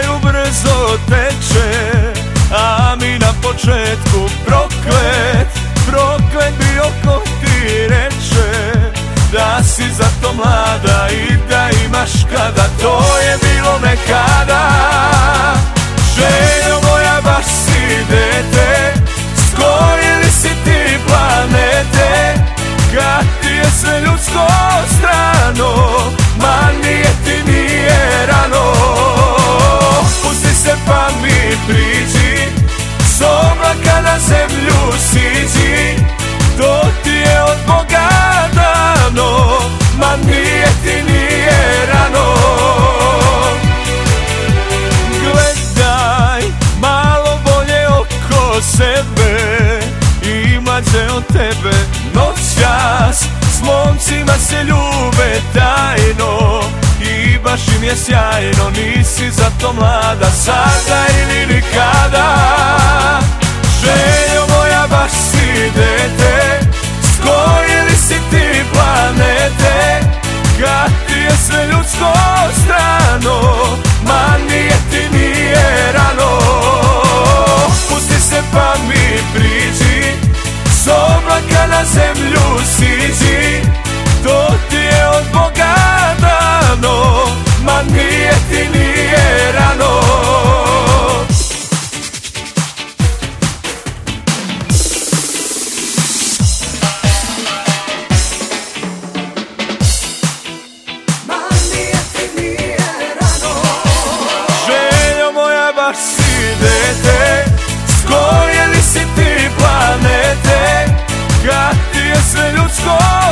kraju brzo teče, a mi na početku proklet bio ko ti reče, da si zato mlada i da imaš kada, to je bilo nekada. Željo moja, baš si dete, s koje li si ti planete, kad ti je sve ljudsko strano, ma nije ti nije rano. Pusti se pa mi priđi, s oblaka na zemlju siđi, to ti je od Boga dano, ma nije ti nije rano. Gledaj malo bolje oko sebe, imaće od tebe noćas, s momcima se ljube tajno i baš im je sjajno, nisi zato mlada sada ili nikada. Željo moja, baš si dete, s koje li si ti planete, kad ti je sve ljudsko strano, ma nije ti nije rano. Pusti se pa mi priđi, s oblaka na zemlju siđi, to ti je od Boga dano, ma nije ti nije rano. Baš si dete, s koje li si ti planete, kad ti je sve ljudsko